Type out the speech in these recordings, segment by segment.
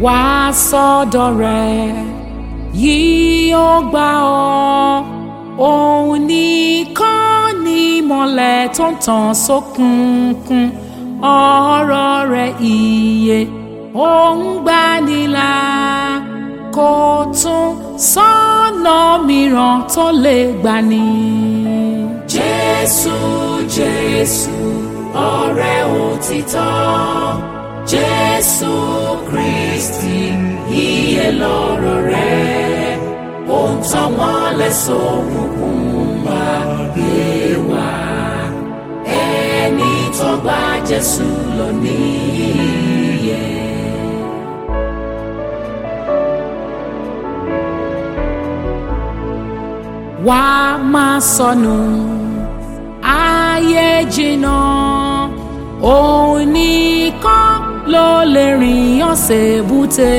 wá sọ́dọ̀ rẹ̀ yìí ó gbà ọ́. Òun nìkan ni ìmọ́lẹ̀ tó ń tàn sókùnkùn, ọ̀rọ̀ rẹ̀ ìyè ó ń gbanilà, kò tún sọ́nà mìíràn tó lè gbani. Jésù, Jésù, ọ̀rẹ́ òtítọ́, Jésù Kristi, ìyè lọ̀rọ̀ rẹ̀, ó ń tàn mọ́lẹ̀ sókùnkùn ayé wa. Ẹni tó gba Jésù ló ní ìyè. Wá máa sọnù ayé jìnnà, òun nìkan ló lè rìn ọ̀sẹ̀ búte.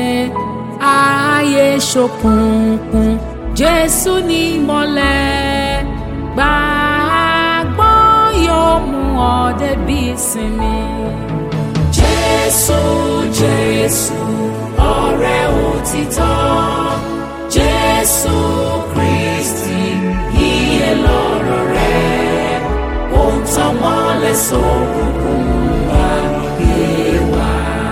Ayé ṣókùnkùn, Jésù ní ìmọ́lẹ̀, gbàgbọ́ yóò mú ọ débi ìsinmi. Jésù, Jésù, ọ̀rẹ́ òtítọ́, Jésù Kristi, ìyè lọ̀rọ̀ rẹ̀, ó ń tàn mọ́lẹ̀ sókùnkùn ayé wa.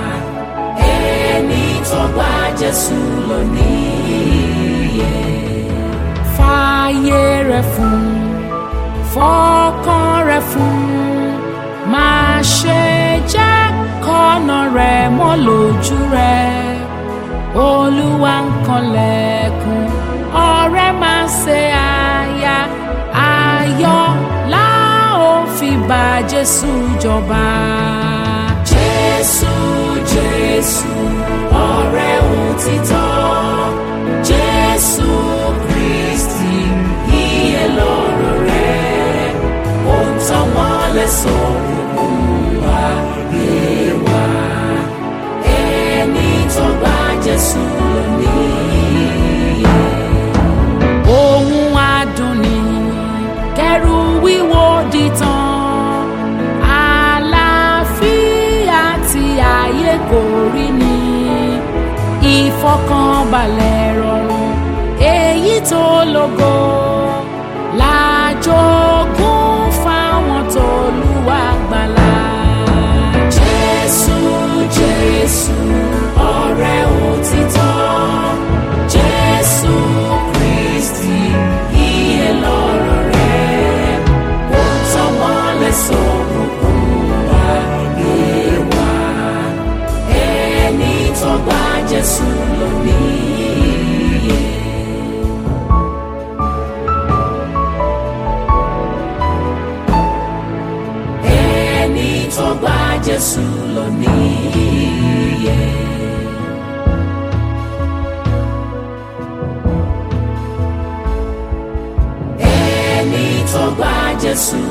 Ẹni tó gba Jésù ló ní ìyè. Fààyè rẹ̀ fún, fọkàn rẹ̀ fún, má ṣe jẹ́ kọ́nà rẹ̀ mọ́ lójú rẹ̀. Olúwa ń kanlẹ̀kùn, ọ̀rẹ́ máa ṣe àyà, ayọ̀ la ó fi bá Jésù jọba. Jésù, Jésù, ọ̀rẹ́ òtítọ́, Jésù Kristi, ìyè lọ̀rọ̀ rẹ̀, ó ń tàn mọ́lẹ̀ sókùnkùn ayé wa. Ẹni tó gba Jésù ló ní ìyè. Ohun adùn ni kẹrù wíwo dìtàn, àlàáfíà tí ayé kò rí ni, ìfọkànbalẹ̀ rọrùn èyí tó lógo, lájogún fáwọn t'Olúwa gbàlà. Jésù, Jésù, ọ̀rẹ́ òtítọ́, Jésù Kristi, ìyè lọ̀rọ̀ rẹ̀, ó ń tàn mọ́lẹ̀ sókùnkùn ayé wa. Ẹni tó gba Jésù ló ní ìyè. Ẹni tó gba Jésù ló ní ìyè. Ẹni tó gba Jésù